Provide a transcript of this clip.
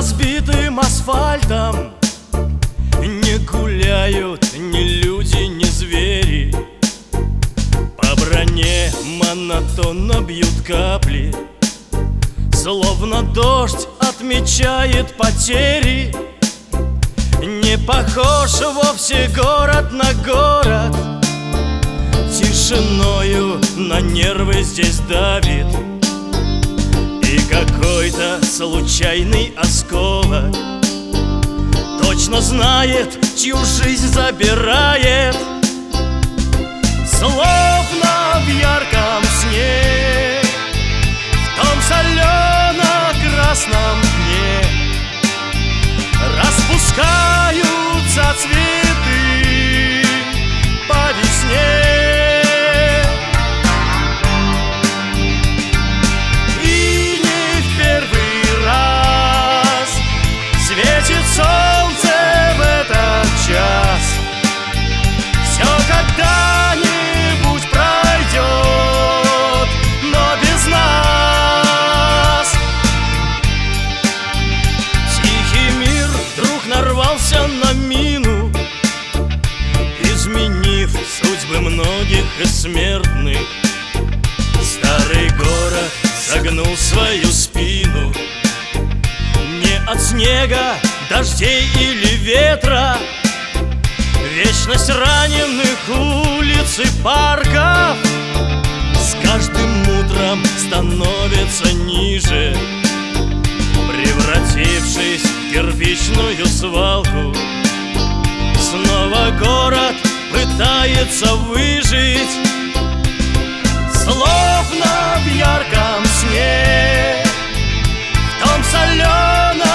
разбитым асфальтом не гуляют ни люди, ни звери. По броне монотонно бьют капли, словно дождь отмечает потери. Не похож вовсе город на город, тишиною на нервы здесь давит. И какой-то случайный осколок точно знает, чью жизнь забирает. Словно в ярком сне, в том солено-красном дне распускаются цветы по весне. И не в первый раз светит солнце в этот час. Все когда-нибудь пройдет, но без нас. Тихий мир вдруг нарвался на мину, изменив судьбы многих и смертных. Старый город согнул свою спину. Не от снега, дождей или ветра, вечность раненых улиц и парков с каждым утром становится ниже, превратившись в кирпичную свалку. Снова город пытается выжить, словно в ярком сне, в том соленом